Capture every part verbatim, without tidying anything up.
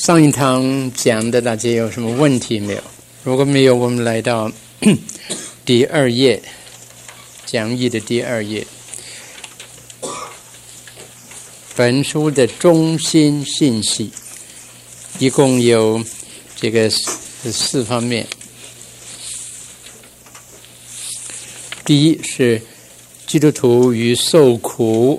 上一堂讲的大家有什么问题没有？如果没有，我们来到第二页，讲义的第二页。本书的中心信息一共有这个四方面。第一是基督徒与受苦，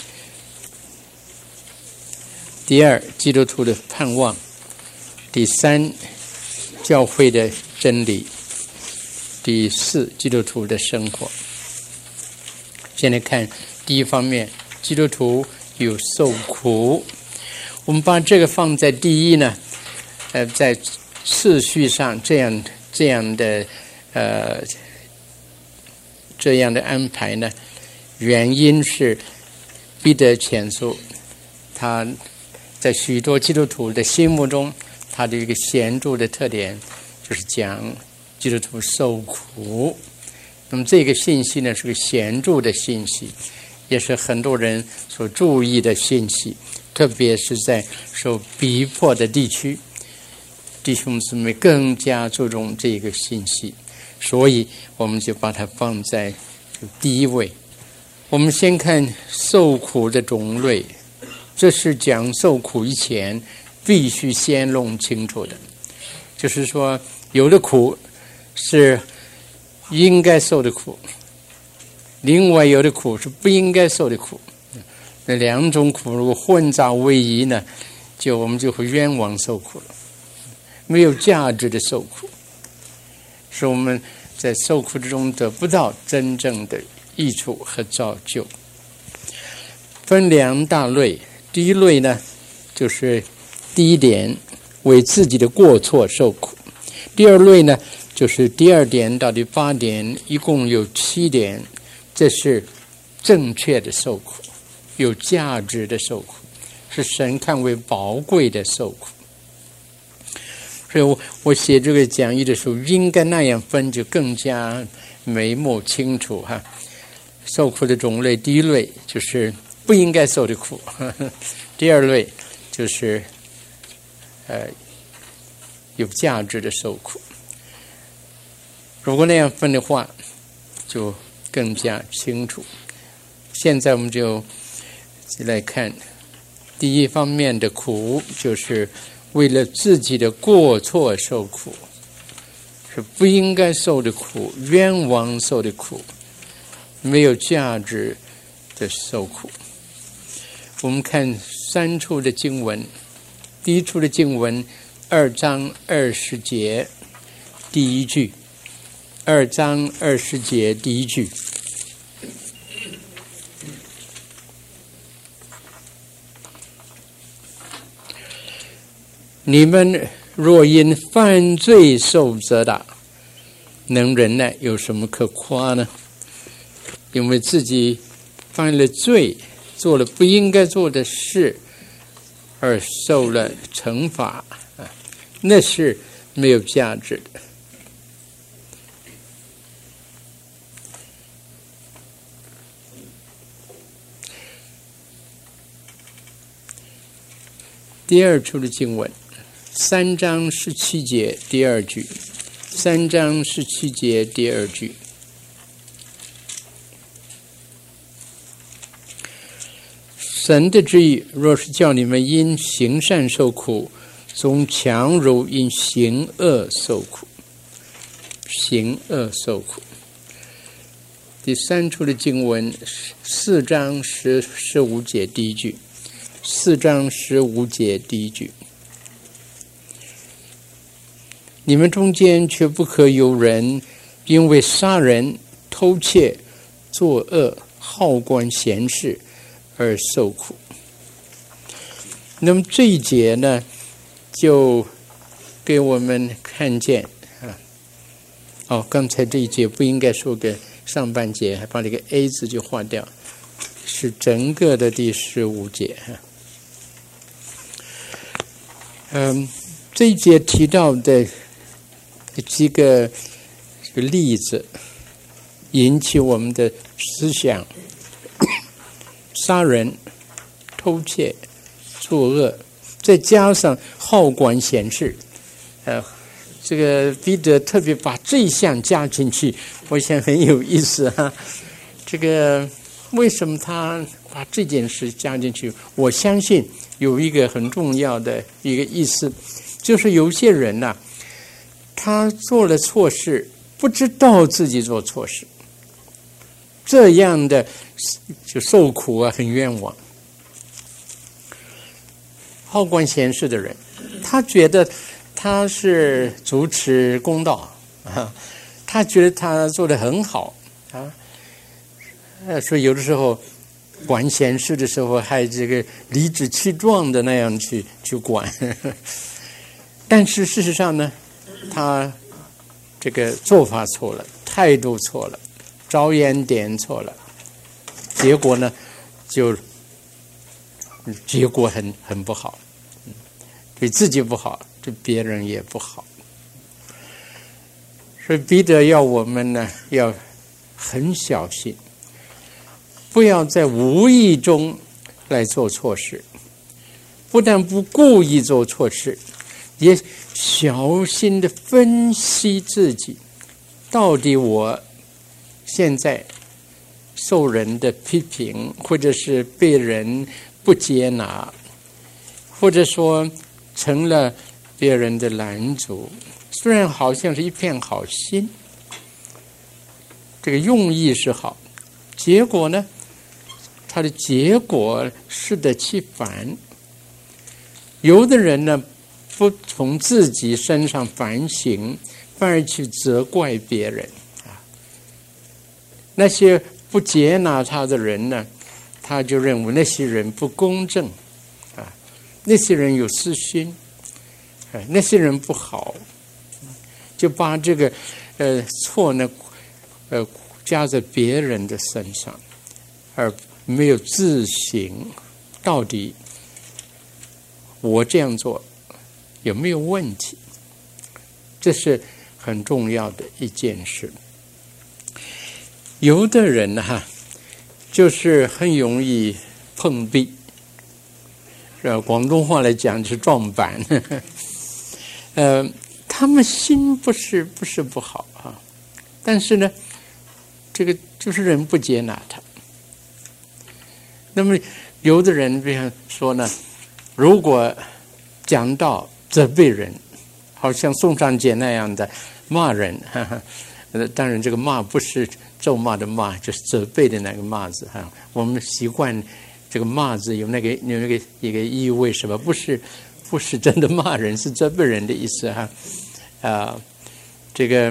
第二基督徒的盼望，第三教会的真理，第四基督徒的生活。现在看第一方面，基督徒有受苦。我们把这个放在第一呢，呃，在次序上这样这样的呃这样的安排呢，原因是彼得前书，他在许多基督徒的心目中，他的一个显著的特点就是讲基督徒受苦。那么这个信息呢，是个显著的信息，也是很多人所注意的信息，特别是在受逼迫的地区，弟兄姊妹更加注重这个信息，所以我们就把它放在第一位。我们先看受苦的种类，这是讲受苦以前必须先弄清楚的，就是说有的苦是应该受的苦，另外有的苦是不应该受的苦。那两种苦如果混杂为一呢，就我们就会冤枉受苦了，没有价值的受苦，使我们在受苦之中得不到真正的益处和造就。分两大类，第一类呢，就是第一点，为自己的过错受苦；第二类呢，就是第二点到第八点，一共有七点，这是正确的受苦，有价值的受苦，是神看为宝贵的受苦。所以我我写这个讲义的时候，应该那样分，就更加眉目清楚哈。受苦的种类，第一类就是不应该受的苦，呵呵，第二类就是呃有价值的受苦。如果那样分的话，就更加清楚。现在我们就来看第一方面的苦，就是为了自己的过错受苦，是不应该受的苦，冤枉受的苦，没有价值的受苦。我们看三处的经文，第一处的经文二章二十节第一句，二章二十节第一句，你们若因犯罪受责打，能忍耐，有什么可夸呢？因为自己犯了罪，做了不应该做的事，而受了惩罚，那是没有价值的。第二处的经文，三章十七节第二句，三章十七节第二句，神的旨意若是叫你们因行善受苦，总强如因行恶受苦，行恶受苦。第三处的经文，四章十十五节第一句，四章十五节第一句，你们中间却不可有人因为杀人、偷窃、作恶、好管闲事而受苦。那么这一节呢，就给我们看见啊，哦，刚才这一节不应该说个上半节，还把这个 A 字就划掉，是整个的第十五节哈。嗯，这一节提到的几个这个例子，引起我们的思想：杀人、偷窃、作恶、 再加上好管闲事，呃，这个彼得特别把这一项加进去，我想很有意思哈、啊。这个为什么他把这件事加进去？我相信有一个很重要的一个意思，就是有些人呐、啊，他做了错事，不知道自己做错事，这样的就受苦啊，很冤枉。好管闲事的人，他觉得他是主持公道啊，他觉得他做得很好啊，呃，所以有的时候管闲事的时候，还这个理直气壮的那样去去管，但是事实上呢，他这个做法错了，态度错了，着眼点错了，结果呢，就结果很很不好。对自己不好，对别人也不好。所以彼得要我们呢，要很小心，不要在无意中来做错事，不但不故意做错事，也小心的分析自己，到底我现在受人的批评，或者是被人不接纳，或者说成了别人的拦阻，虽然好像是一片好心，这个用意是好，结果呢，它的结果适得其反。有的人呢，不从自己身上反省，反而去责怪别人啊。那些不接纳他的人呢，他就认为那些人不公正。那些人有私心，呃，那些人不好，就把这个呃错呢，呃加在别人的身上，而没有自省，到底我这样做有没有问题？这是很重要的一件事。有的人哈，就是很容易碰壁。呃，广东话来讲是撞板，呵呵呃，他们心不是不是不好啊，但是呢，这个就是人不接纳他。那么有的人比方说呢，如果讲到责备人，好像宋尚节那样的骂人，呵呵呃，当然这个骂不是咒骂的骂，就是责备的那个骂字哈。我们习惯。这个骂字有那个有那个一个意味是吧？不是不是真的骂人，是责备人的意思哈。啊、呃，这个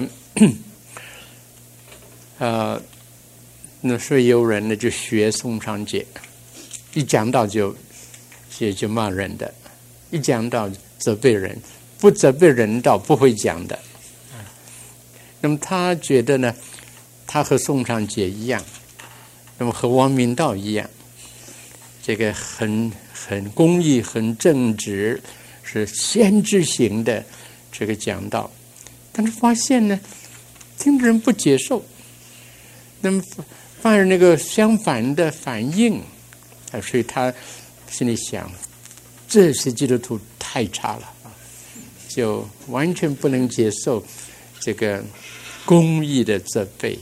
啊、呃，那所以有人呢就学宋尚节，一讲到就就就骂人的，一讲到责备人，不责备人倒不会讲的。那么他觉得呢，他和宋尚节一样，那么和王明道一样。这个很很公义、很正直，是先知型的这个讲道，但是发现呢，听的人不接受，那么反而那个相反的反应，啊，所以他心里想，这些基督徒太差了啊，就完全不能接受这个公义的责备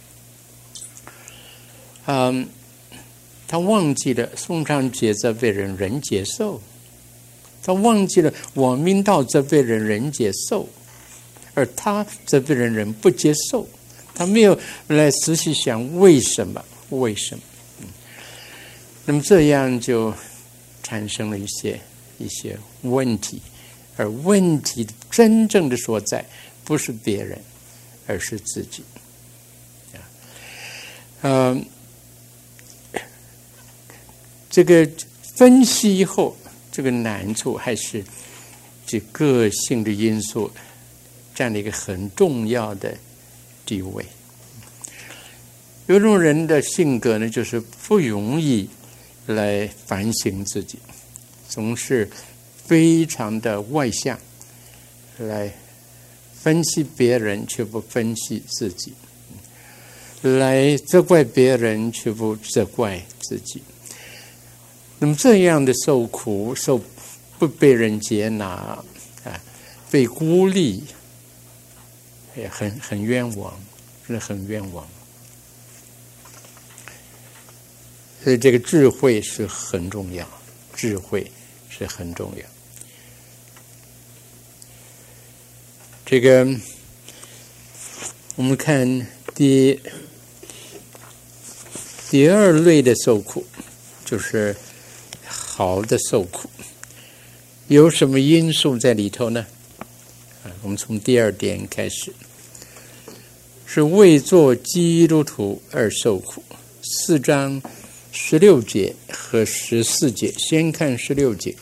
啊，嗯。他忘记了宋尚节责备人人接受，他忘记了王明道责备人人接受，而他责备人人不接受，他没有来仔细想为什么为什么、嗯、那么这样就产生了一些一些问题，而问题真正的所在不是别人，而是自己啊，呃这个分析以后，这个难处还是这个性的因素占了一个很重要的地位。有种人的性格呢，就是不容易来反省自己，总是非常的外向，来分析别人却不分析自己，来责怪别人却不责怪自己。那么这样的受苦、受不被人接纳啊，被孤立，也很很冤枉，真的很冤枉。所以这个智慧是很重要，智慧是很重要。这个我们看第第二类的受苦，就是好的受苦，有什么因素在里头呢？啊，我们从第二点开始，是为做基督徒而受苦。四章十六节和十四节，先看十六节。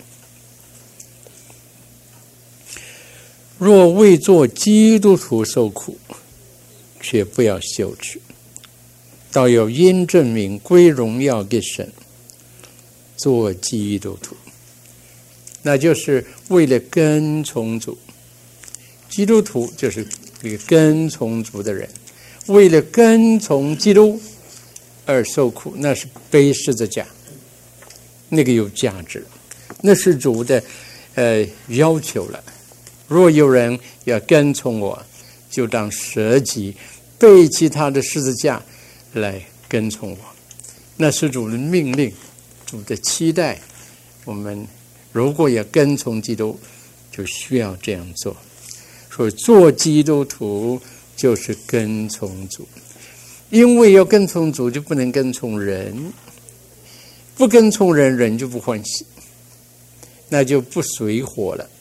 若为做基督徒受苦，却不要羞耻，倒要因证明归荣耀给神，做基督徒，那就是为了跟从主。基督徒就是一个跟从主的人，为了跟从基督而受苦，那是背十字架，那个有价值，那是主的呃要求了。若有人要跟从我，就当舍己，背起他的十字架来跟从我，那是主的命令，主的期待。我们如果要跟从基督，就需要这样做。所以做基督徒就是跟从主，因为要跟从主，就不能跟从人，不跟从人，人就不欢喜，那就不随和了。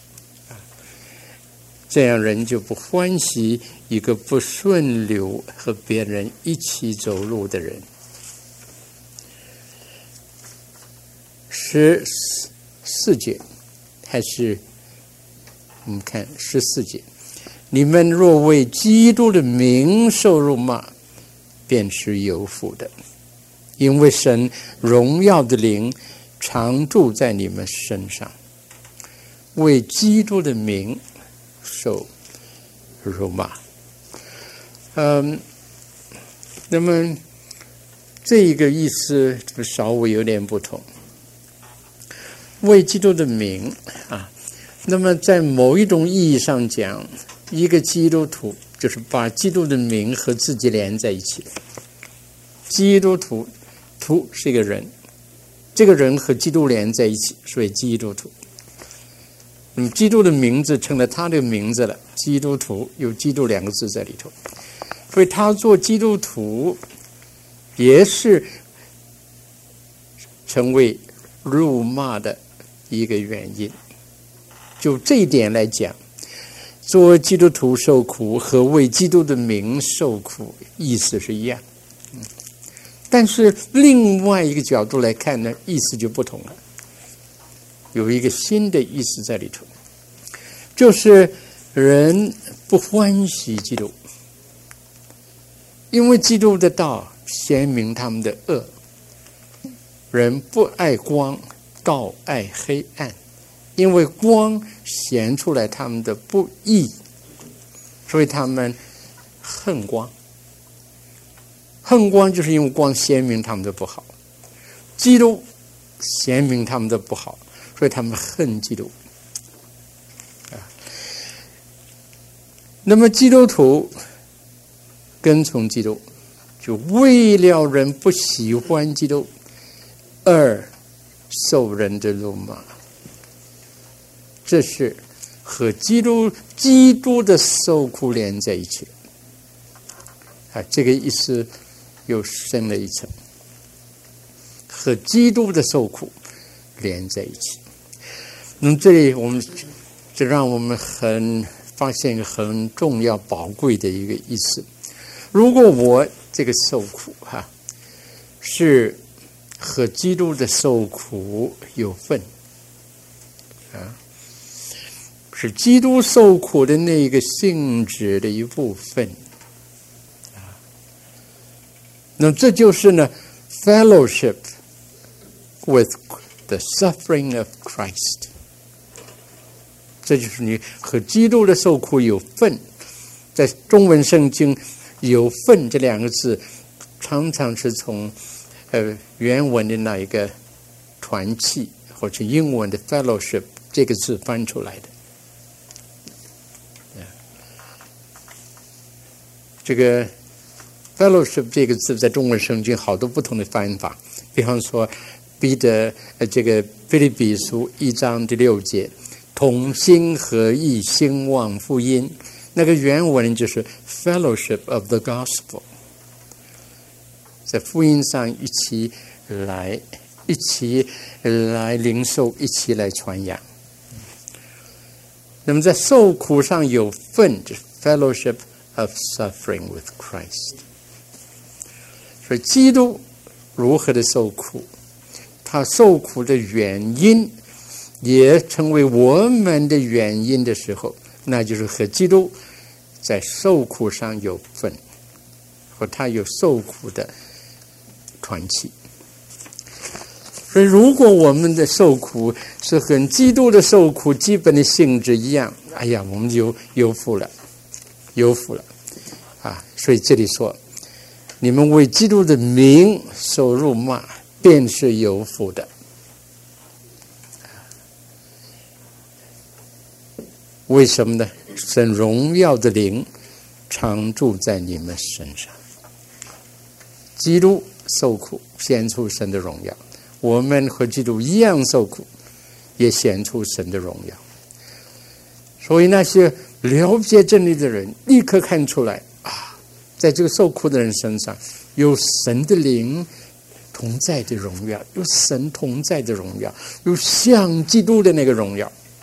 这样人就不欢喜一个不顺流和别人一起走路的人。十四节还是我们看十四节，你们若为基督的名受辱骂，便是有福的，因为神荣耀的灵常住在你们身上。为基督的名受辱骂，嗯，那么这一个意思就稍微有点不同。为基督的名啊，那么在某一种意义上讲，一个基督徒就是把基督的名和自己连在一起。基督徒，徒是一个人，这个人和基督连在一起，所以基督徒。那么基督的名字成了他的名字了，基督徒有基督两个字在里头，所以他做基督徒也是成为辱骂的一个原因。就这一点来讲，做基督徒受苦和为基督的名受苦意思是一样，但是另外一个角度来看呢，意思就不同了，有一个新的意思在里头，就是人不欢喜基督，因为基督的道显明他们的恶，人不爱光，倒爱黑暗，因为光显出来他们的不义，所以他们恨光。恨光就是因为光显明他们的不好，基督显明他们的不好，所以他们恨基督。那么基督徒跟从基督，就为了人不喜欢基督而受人的辱骂，这是和基督基督的受苦连在一起啊，这个意思又深了一层，和基督的受苦连在一起。那么这里我们就让我们很发现一个很重要宝贵的一个意思。如果我这个受苦哈、啊、是和基督的受苦有份啊，是基督受苦的那个性质的一部分啊，那这就是呢 fellowship with the suffering of Christ， 这就是你和基督的受苦有份。在中文圣经有份这两个字常常是从呃原文的那一个团契或者英文的 fellowship 这个字翻出来的。这个 fellowship 这个字在中文圣经好多不同的翻法，比方说彼得呃这个腓立比书一章第六节，同心合意兴旺福音，那个原文就是 fellowship of the gospel， 在福音上一起来一起来领受，一起来传扬。那么在受苦上有份，就是 fellowship of suffering with Christ。 所以基督如何的受苦，他受苦的原因也成为我们的原因的时候，那就是和基督在受苦上有份，和他有受苦的团契。所以如果我们的受苦是和基督的受苦基本的性质一样，哎呀，我们就有福了，有福了啊！所以这里说，你们为基督的名受辱骂，便是有福的。为什么呢？神荣耀的灵常住在你们身上。基督受苦，显出神的荣耀。我们和基督一样受苦，也显出神的荣耀。所以那些了解真理的人立刻看出来啊，在这个受苦的人身上有神的灵同在的荣耀，有神同在的荣耀，有像基督的那个荣耀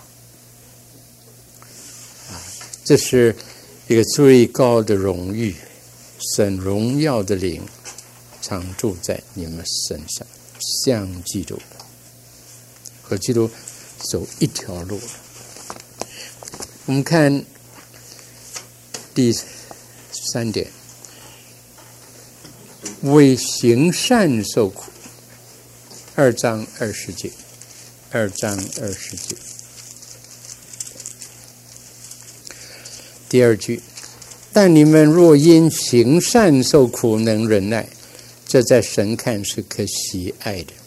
啊，这是一个最高的荣誉，神荣耀的灵常住在你们身上，像基督，和基督走一条路。我们看第三点，为行善受苦，二章二十节，二章二十节，第二句，但你们若因行善受苦能忍耐，这在神看是可喜爱的。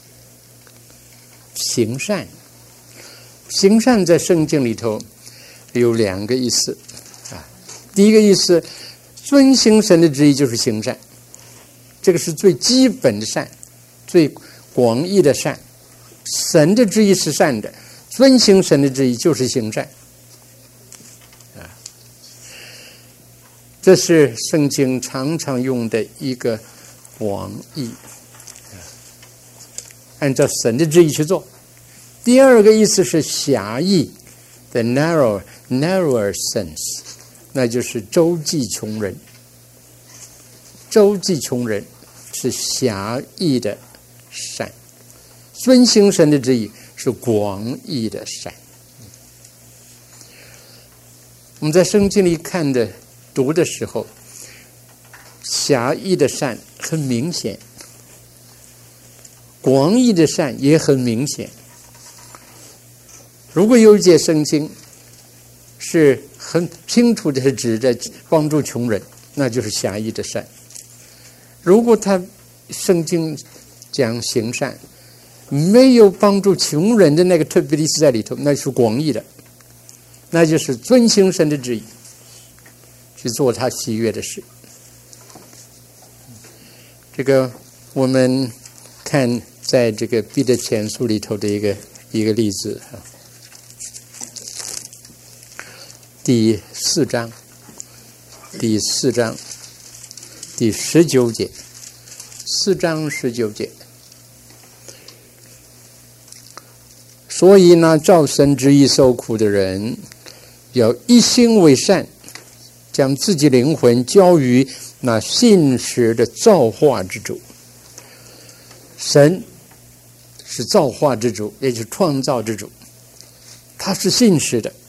行善，行善在圣经里头有两个意思啊。第一个意思，遵行神的旨意就是行善，这个是最基本的善，最广义的善。神的旨意是善的，遵行神的旨意就是行善啊。这是圣经常常用的一个广义，按照神的旨意去做。第二个意思是狭义的 narrow narrower sense， 那就是周济穷人。周济穷人是狭义的善，遵行神的旨意是广义的善。我们在圣经里看的读的时候，狭义的善很明显，广义的善也很明显。如果有一节圣经是很清楚的是指着帮助穷人，那就是狭义的善。如果他圣经讲行善，没有帮助穷人的那个特别的意思在里头，那是广义的，那就是遵行神的旨意，去做他喜悦的事。这个我们看在这个彼得前书里头的一个一个例子，第四章，第四章第十九节，四章十九节。所以呢，照神旨意受苦的人，要一心为善，将自己灵魂交于那信实的造化之主。神是造化之主，也就是创造之主，他是信实的，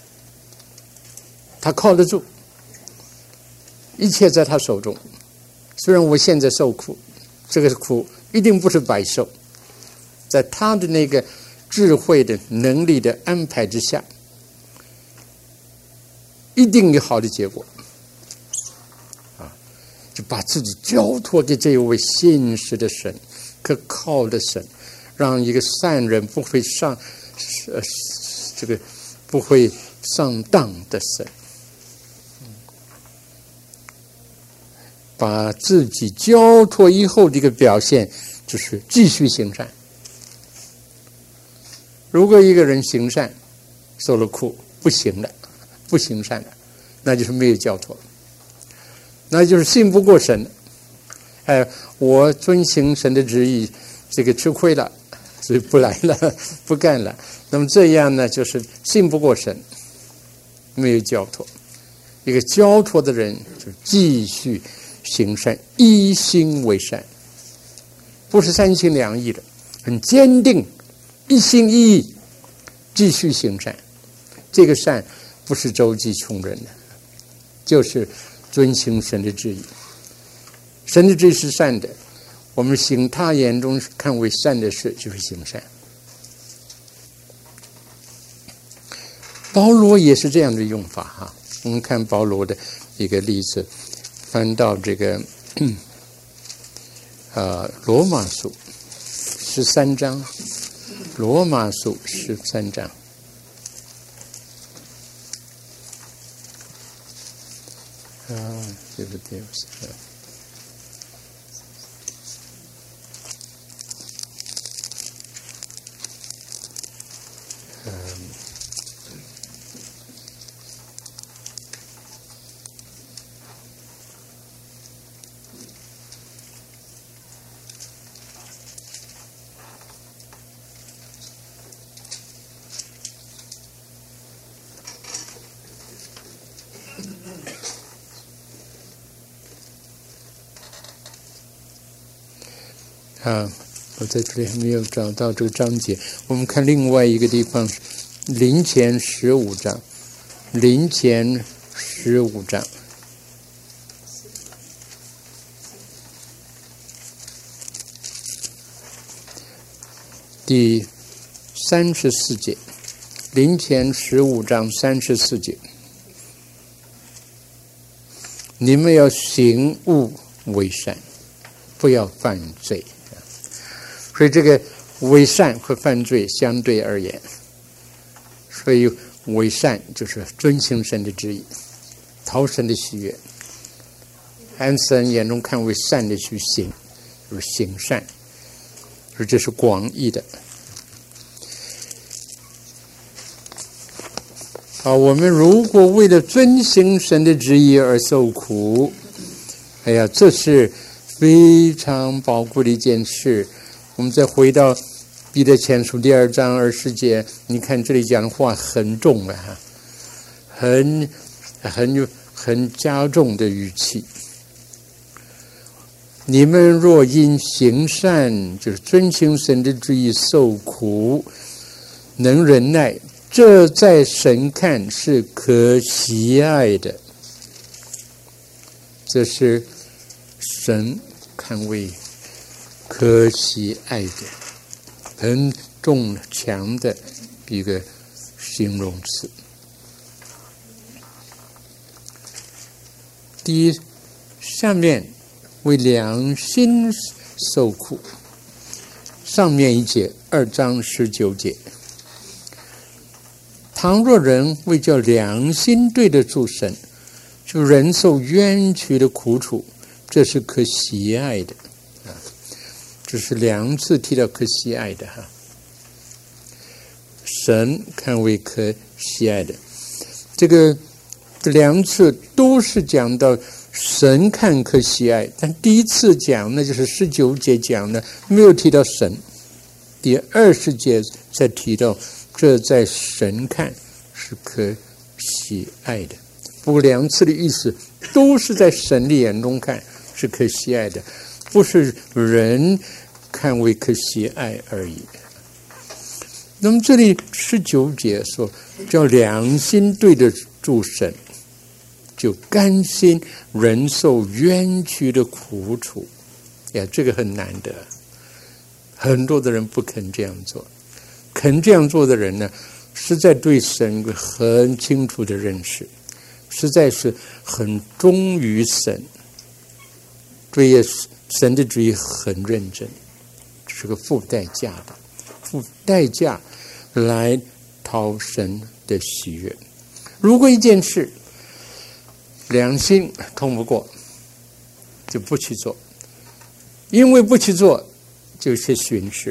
他靠得住，一切在他手中。虽然我现在受苦，这个苦一定不是白受，在他的那个智慧的能力的安排之下，一定有好的结果啊！就把自己交托给这一位信实的神，可靠的神， 让一个善人不会上呃这个不会上当的神，把自己交托以后的一个表现就是继续行善。如果一个人行善受了苦不行了，不行善了，那就是没有交托，那就是信不过神。哎，我遵行神的旨意，这个吃亏了，所以不来了，不干了。那么这样呢，就是信不过神，没有交托。一个交托的人就继续行善，一心为善，不是三心两意的，很坚定，一心一意继续行善。这个善不是周济穷人的，就是遵行神的旨意。神的旨意是善的，我们行他眼中看为善的事，就是行善。保罗也是这样的用法哈。我们看保罗的一个例子，翻到这个呃罗马书十三章，罗马书十三章。啊，对不对？嗯，啊，我在这里还没有找到这个章节。我们看另外一个地方，林前十五章，林前十五章，第三十四节，林前十五章三十四节，你们要行恶为善，不要犯罪。所以这个为善和犯罪相对而言，所以为善就是遵行神的旨意，讨神的喜悦，按神眼中看为善的去行，就是行善，所以这是广义的。好，我们如果为了遵行神的旨意而受苦，哎呀，这是非常宝贵的一件事。我们再回到彼得前书第二章二十节，你看这里讲的话很重啊，很很很加重的语气。你们若因行善，就是遵行神的旨意受苦，能忍耐，这在神看是可喜爱的。这是神看为可喜爱的，很重强的一个形容词。第一，下面为良心受苦，上面一节二章十九节。倘若人为叫良心对得住神，就忍受冤屈的苦楚，这是可喜爱的。这是两次提到可喜爱的哈，神看为可喜爱的，这个这两次都是讲到神看可喜爱，但第一次讲那就是十九节讲的，没有提到神，第二十节才提到这在神看是可喜爱的。不过两次的意思都是在神的眼中看是可喜爱的，不是人看为可喜爱而已。那么这里十九节说，叫良心对得住神，就甘心忍受冤屈的苦楚。呀，这个很难得，很多的人不肯这样做。肯这样做的人呢，实在对神有很清楚的认识，实在是很忠于神，对神的旨意很认真，是个付代价的。 付代价来讨神的喜悦。如果一件事良心通不过，就不去做，因为不去做就是徇私。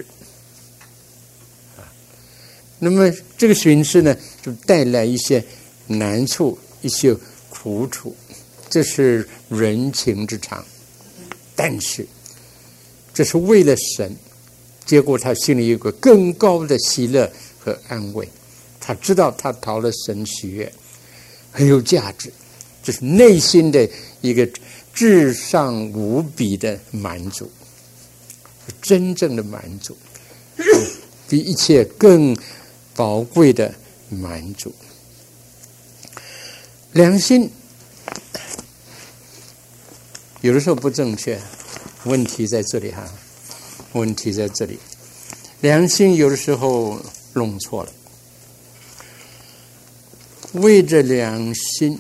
那么这个徇私呢，就带来一些难处，一些苦楚，这是人情之常。但是这是为了神，结果他心里有个更高的喜乐和安慰，他知道他讨了神喜悦，很有价值，这是内心的一个至上无比的满足，真正的满足，比一切更宝贵的满足。良心有的时候不正确，问题在这里哈，问题在这里。良心有的时候弄错了，为着良心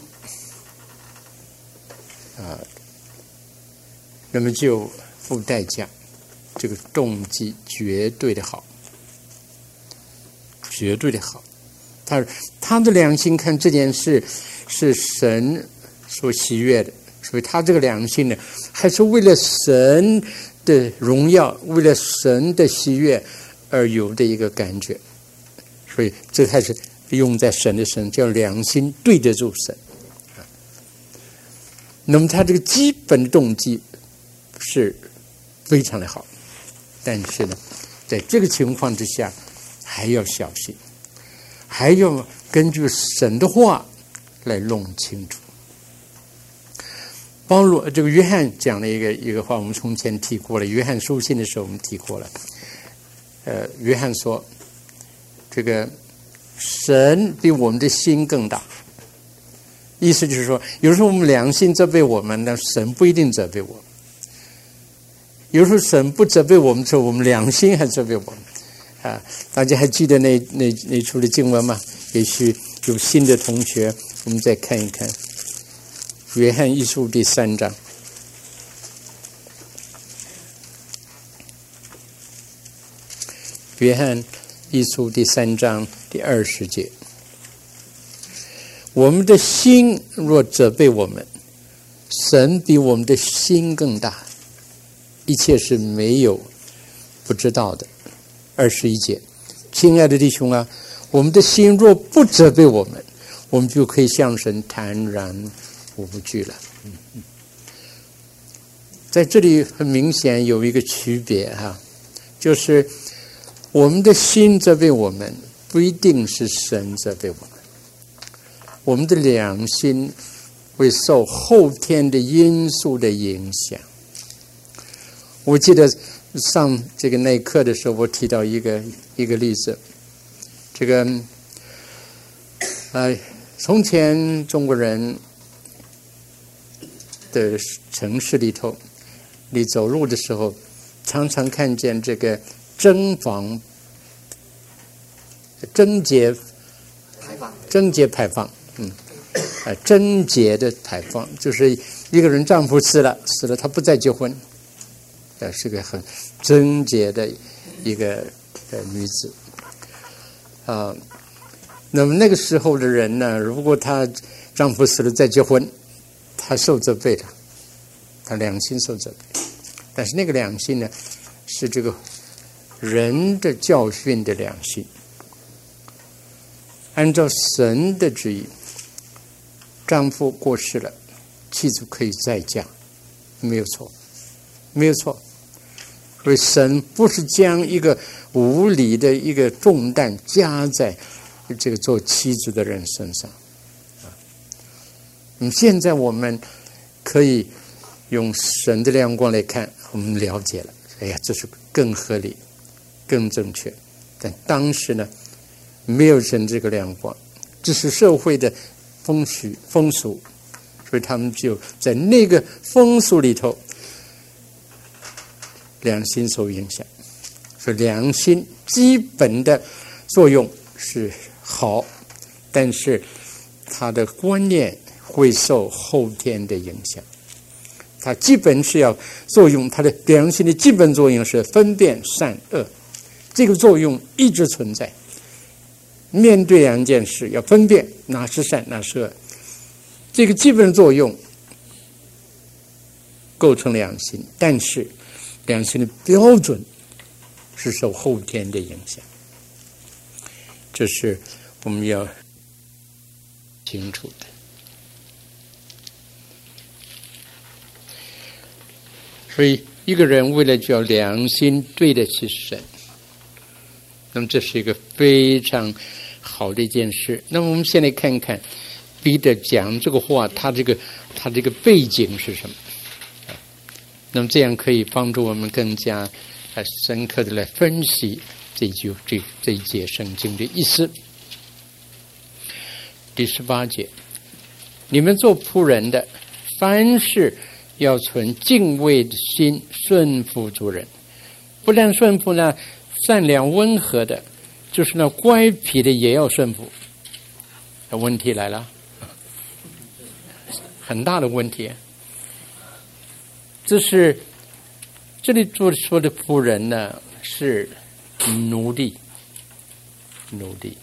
啊，那么就付代价，这个动机绝对的好，绝对的好。他他的良心看这件事是神所喜悦的，所以他这个良心呢，还是为了神的荣耀，为了神的喜悦而有的一个感觉，所以这还是用在神的身上，叫良心对得住神。那么他这个基本的动机是非常的好，但是呢，在这个情况之下还要小心，还要根据神的话来弄清楚。保罗这个约翰讲了一个一个话，我们从前提过了，约翰书信的时候我们提过了。呃，约翰说，这个神比我们的心更大，意思就是说，有时候我们良心责备我们，但神不一定责备我们。有时候神不责备我们的时候，我们良心还责备我们。啊，大家还记得那那那处的经文吗？也许有新的同学，我们再看一看。约翰一书第三章，约翰一书第三章第二十节，我们的心若责备我们，神比我们的心更大，一切是没有不知道的。二十一节，亲爱的弟兄啊，我们的心若不责备我们，我们就可以向神坦然无惧了。嗯嗯，在这里很明显有一个区别哈，就是我们的心责备我们，不一定是神责备我们。我们的良心会受后天的因素的影响。我记得上这个内课的时候，我提到一个一个例子，这个呃，从前中国人的城市里头，你走路的时候，常常看见这个贞房、贞节牌坊、贞节牌坊，嗯，呃，贞节的牌坊，就是一个人丈夫死了，死了他不再结婚，呃，是个很贞洁的一个呃女子，啊、呃，那么那个时候的人呢，如果她丈夫死了再结婚，她受责备了，她良心受责备，但是那个良心呢，是这个人的教训的良心，按照神的旨意，丈夫过世了，妻子可以再嫁，没有错，没有错。所以神不是将一个无理的一个重担加在这个做妻子的人身上。嗯，现在我们可以用神的亮光来看，我们了解了，哎呀，这是更合理、更正确。但当时呢，没有神这个亮光，这是社会的风俗风俗，所以他们就在那个风俗里头，良心受影响。所以良心基本的作用是好，但是它的观念会受后天的影响。它基本是要作用，它的良心的基本作用是分辨善恶， 这个作用一直存在。面对两件事，要分辨哪是善，哪是恶。这个基本作用构成良心，但是良心的标准是受后天的影响，这是我们要清楚的。所以一个人为了叫良心对得起神，那么这是一个非常好的一件事。那么我们先来看看彼得讲这个话，他这个他这个背景是什么？那么这样可以帮助我们更加深刻的来分析这句这这一节圣经的意思。第十八节，你们做仆人的，凡事要存敬畏的心，顺服主人。不但顺服呢，善良温和的，就是那乖僻的也要顺服。问题来了，很大的问题。这是这里做说的仆人呢，是奴隶，奴隶。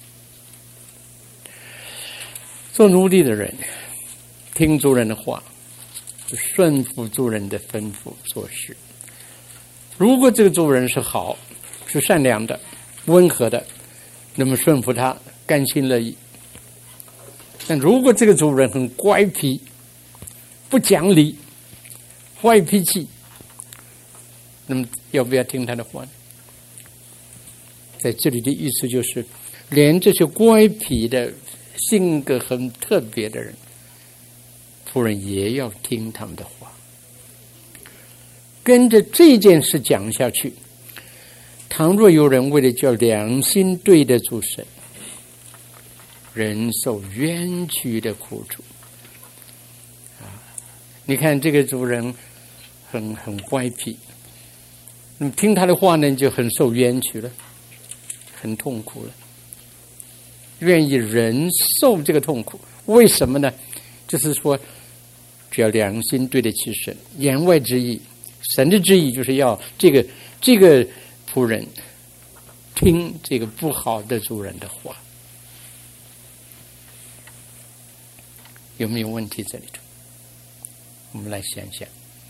做奴隶的人，听主人的话，顺服主人的吩咐做事。如果这个主人是好，是善良的、温和的，那么顺服他，甘心乐意。但如果这个主人很乖僻、不讲理、坏脾气，那么要不要听他的话呢？在这里的意思就是，连这些乖僻的、性格很特别的人，仆人也要听他们的话。跟着这件事讲下去，倘若有人为了叫良心对得住神，人受冤屈的苦楚。啊，你看这个主人很很乖僻，那么听他的话呢，就很受冤屈了，很痛苦了，愿意忍受这个痛苦。为什么呢？就是说，只要良心对得起神，言外之意，神的旨意就是要这个这个仆人听这个不好的主人的话。有没有问题在里头？我们来想想。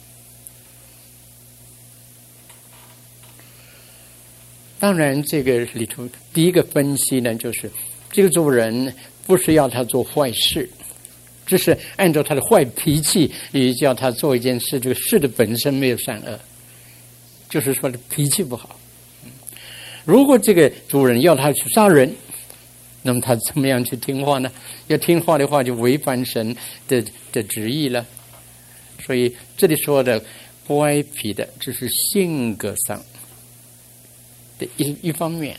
当然，这个里头第一个分析呢，就是这个主人不是要他做坏事，只是按照他的坏脾气，也叫他做一件事，这个事的本身没有善恶，就是说的脾气不好。如果这个主人要他去杀人，那么他怎么样去听话呢？要听话的话，就违反神的的旨意了。所以这里说的乖僻的，这是性格上的一一方面。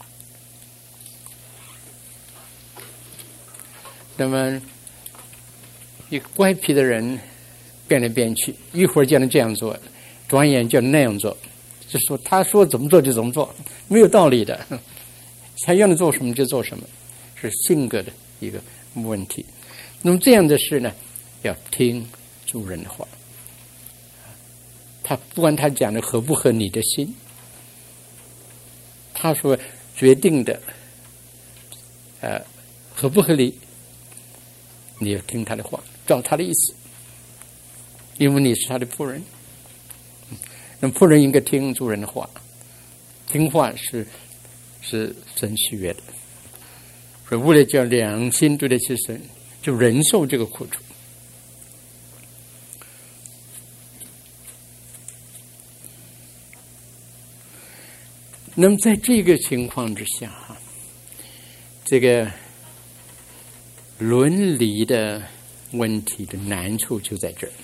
那么一个乖僻的人变来变去，一会儿叫你这样做，转眼叫你那样做，就说他说怎么做就怎么做，没有道理的。他要你做什么就做什么，是性格的一个问题。那么这样的事呢，要听主人的话。他不管他讲的合不合你的心，他说决定的，呃，合不合理，你要听他的话，照他的意思，因为你是他的仆人。那么仆人应该听主人的话，听话是是神喜悦的。所以为了叫良心对得起神，就忍受这个苦楚。那么在这个情况之下，这个伦理的问题的难处就在这儿，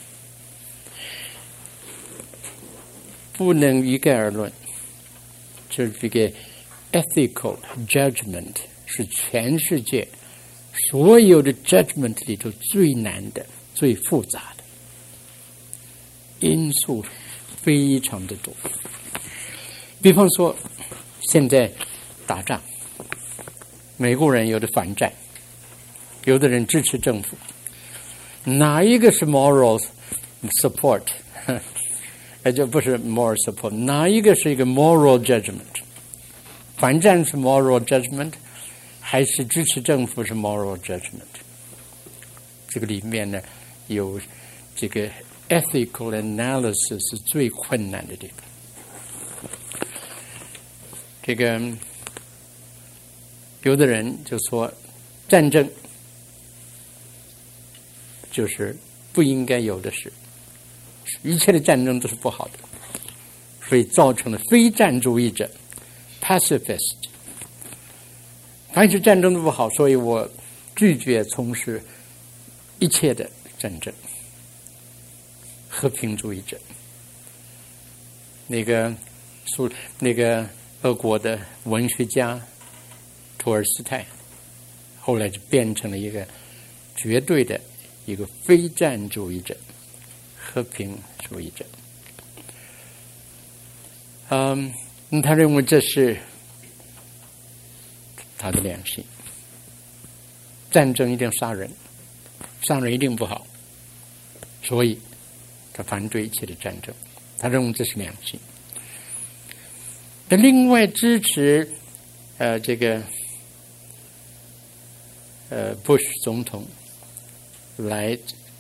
不能一概而论。就是这个 ethical judgment 是全世界所有的 judgment 里头最难的、最复杂的，因素非常的多。比方说，现在打仗，美国人有的反战，有的人支持政府，哪一个是 moral support？ 呃，就不是 moral support， 哪一个是一个 moral judgment？ 反战是 moral judgment， 还是支持政府是 moral judgment？ 这个里面呢，有这个 ethical analysis 是最困难的地方。这个有的人就说，战争就是不应该有的事，一切的战争都是不好的，所以造成了非战主义者 pacifist。凡是战争都不好，所以我拒绝从事一切的战争。和平主义者，那个苏那个俄国的文学家托尔斯泰，后来就变成了一个绝对的一个非战主义者、和平主义者。嗯，他认为这是他的良心。战争一定杀人，杀人一定不好，所以他反对一切的战争。他认为这是良心。那另外支持呃这个呃 Bush 总统来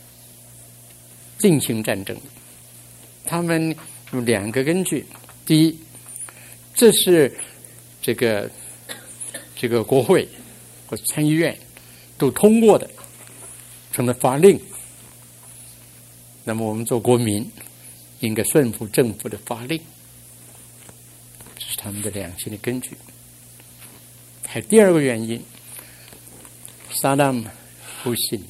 进行战争，他们有两个根据。第一，这是这个这个国会和参议院都通过的，成了法令。那么我们做国民应该顺服政府的法令，这是他们的良心的根据。还有第二个原因，萨达姆不信，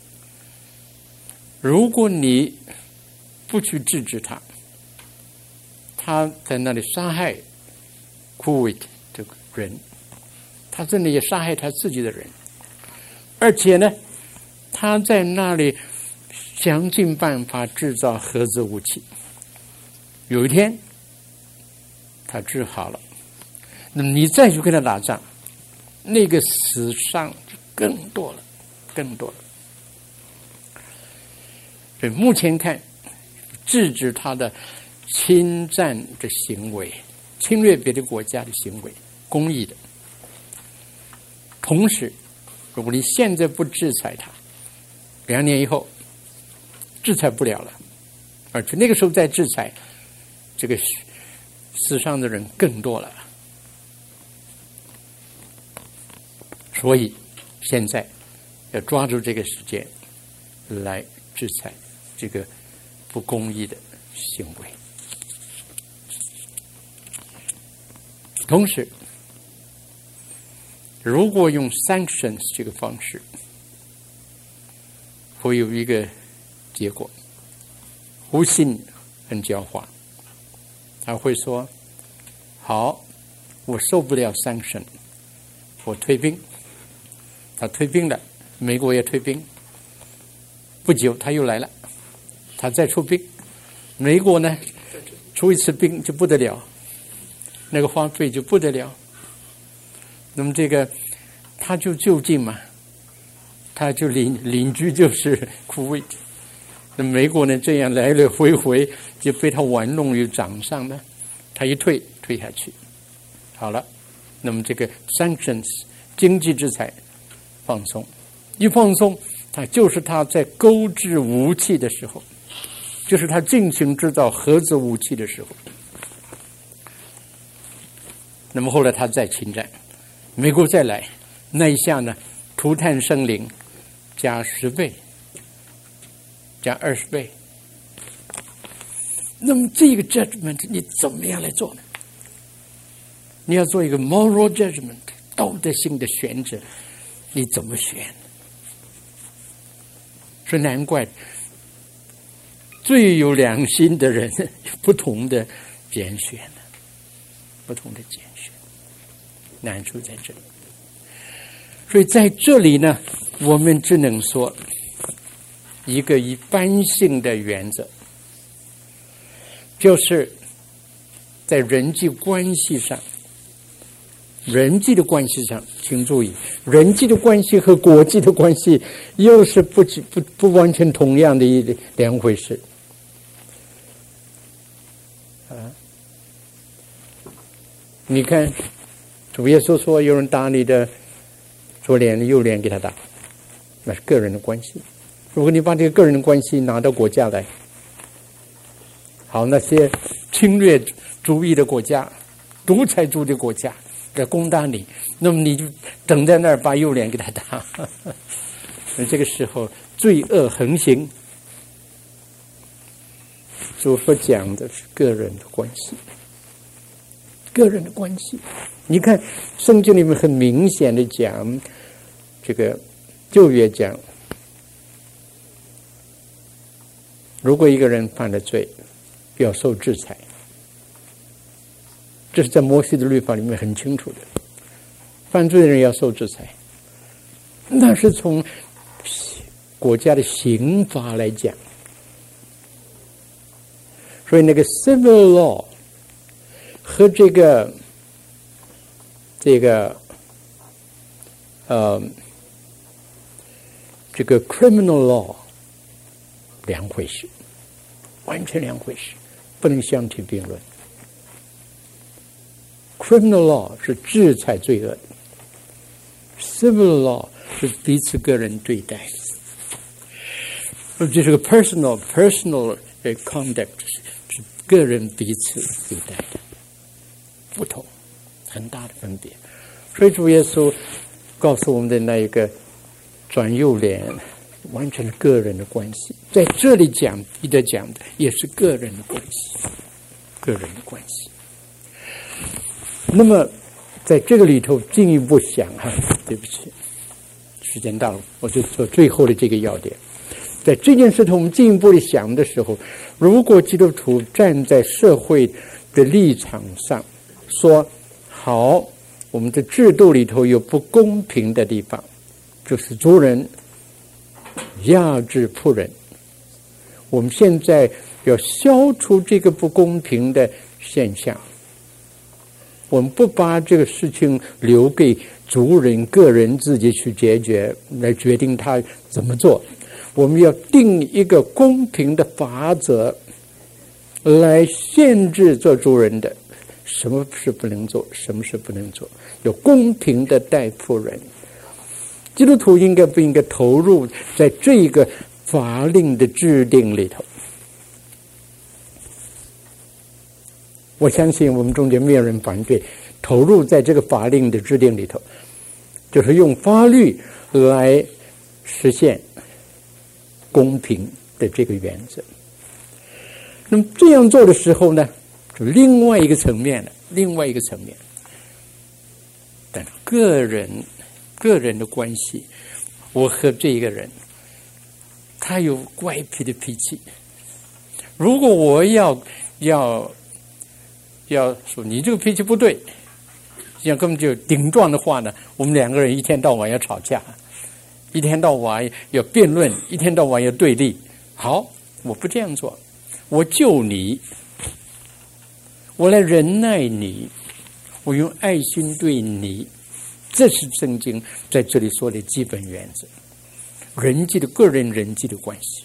如果你不去制止他，他在那里杀害库韦特这个人，他真的也杀害他自己的人，而且呢，他在那里想尽办法制造核子武器。有一天他治好了，那么你再去跟他打仗，那个死伤更多了更多了。所以目前看，制止他的侵占的行为，侵略别的国家的行为，公益的。同时如果你现在不制裁他，两年以后制裁不了了，而且那个时候再制裁，这个死伤的人更多了。所以现在要抓住这个时间来制裁这个不公义的行为。同时如果用 sanctions 这个方式，会有一个结果。胡信很狡猾，他会说，好，我受不了 sanction， 我退兵。他退兵了，美国也退兵，不久他又来了，他再出兵，美国呢出一次兵就不得了，那个花费就不得了。那么这个他就就近嘛，他就邻邻居就是库位，那美国呢这样来来回回就被他玩弄于掌上呢，他一退退下去，好了，那么这个 sanctions 经济制裁放松，一放松，他就是他在购置武器的时候，就是他进行制造核子武器的时候。那么后来他再侵占，美国再来，那一下呢，涂炭生灵，加十倍，加二十倍。那么这个 judgment 你怎么样来做呢？你要做一个 moral judgment 道德性的选择，你怎么选？所以难怪最有良心的人有不同的拣选，不同的拣选，难处在这里。所以在这里呢，我们只能说一个一般性的原则，就是在人际关系上，人际的关系上，请注意，人际的关系和国际的关系又是不不不完全同样的一两回事。啊，你看主耶稣说，有人打你的左脸右脸给他打，那是个人的关系。如果你把这个个人的关系拿到国家来，好，那些侵略主义的国家、独裁主义的国家来攻打你，那么你就等在那儿把右脸给他打。那这个时候罪恶横行。主所讲的是个人的关系，个人的关系。你看圣经里面很明显的讲，这个旧约讲，如果一个人犯了罪，要受制裁，这是在摩西的律法里面很清楚的。犯罪的人要受制裁，那是从国家的刑法来讲。所以那个 civil law 和这个这个呃这个 criminal law 两回事，完全两回事，不能相提并论。criminal law 是制裁罪恶的， civil law 是彼此个人对待。这是个 personal personal conduct。个人彼此对待的不同，很大的分别。所以主耶稣告诉我们的那一个转右脸，完全是个人的关系。在这里讲，彼得讲的也是个人的关系，个人的关系。那么在这个里头进一步想哈，对不起，时间到了，我就做最后的这个要点。在这件事情我们进一步的想的时候，如果基督徒站在社会的立场上说，好，我们的制度里头有不公平的地方，就是族人压制仆人，我们现在要消除这个不公平的现象，我们不把这个事情留给族人个人自己去解决，来决定他怎么做。我们要定一个公平的法则，来限制做主人的什么是不能做，什么是不能做，有公平的待仆人。基督徒应该不应该投入在这个法令的制定里头？我相信我们中间没有人反对投入在这个法令的制定里头，就是用法律来实现公平的这个原则。那么这样做的时候呢，就另外一个层面了，另外一个层面。但个人个人的关系，我和这一个人，他有怪癖的脾气。如果我要要要说你这个脾气不对，这样根本就顶撞的话呢，我们两个人一天到晚要吵架，一天到晚要辩论，一天到晚要对立。好，我不这样做，我救你，我来忍耐你，我用爱心对你，这是圣经在这里说的基本原则。人际的个人人际的关系，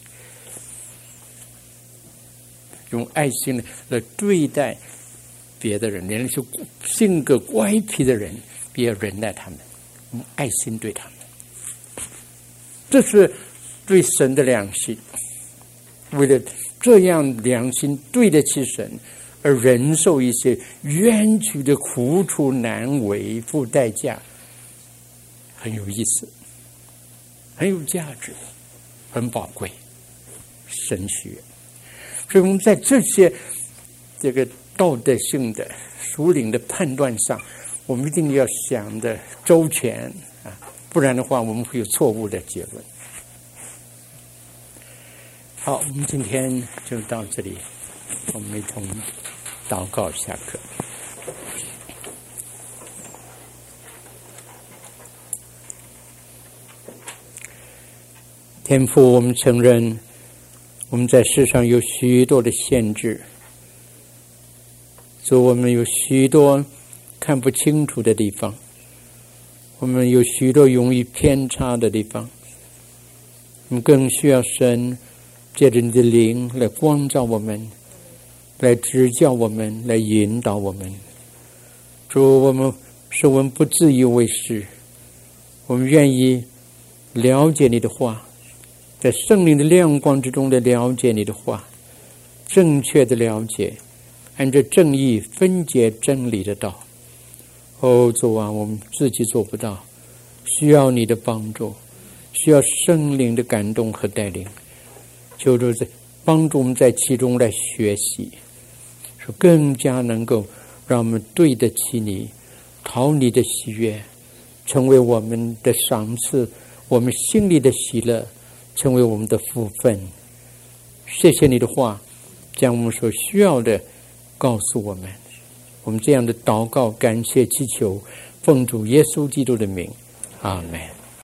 用爱心来对待别的人，连是性格乖僻的人，也要忍耐他们，用爱心对他们。这是对神的良心，为了这样良心对得起神，而忍受一些冤屈的苦楚难为，付代价，很有意思，很有价值，很宝贵，神学。所以我们在这些这个道德性的属灵的判断上，我们一定要想的周全啊，不然的话我们会有错误的结论。好，我们今天就到这里，我们一同祷告下课。天父，我们承认我们在世上有许多的限制，所以我们有许多看不清楚的地方，我们有许多容易偏差的地方，我们更需要神借着你的灵来光照我们，来指教我们，来引导我们。主，我们使我们不自以为是，我们愿意了解你的话，在圣灵的亮光之中的了解你的话，正确的了解，按照正义分解真理的道。哦，主啊，我们自己做不到，需要你的帮助，需要圣灵的感动和带领，求主在帮助我们在其中来学习，说更加能够让我们对得起你，讨你的喜悦，成为我们的赏赐，我们心里的喜乐，成为我们的福分。谢谢你的话，将我们所需要的告诉我们。我们这样的祷告、感谢、祈求，奉主耶稣基督的名，阿们。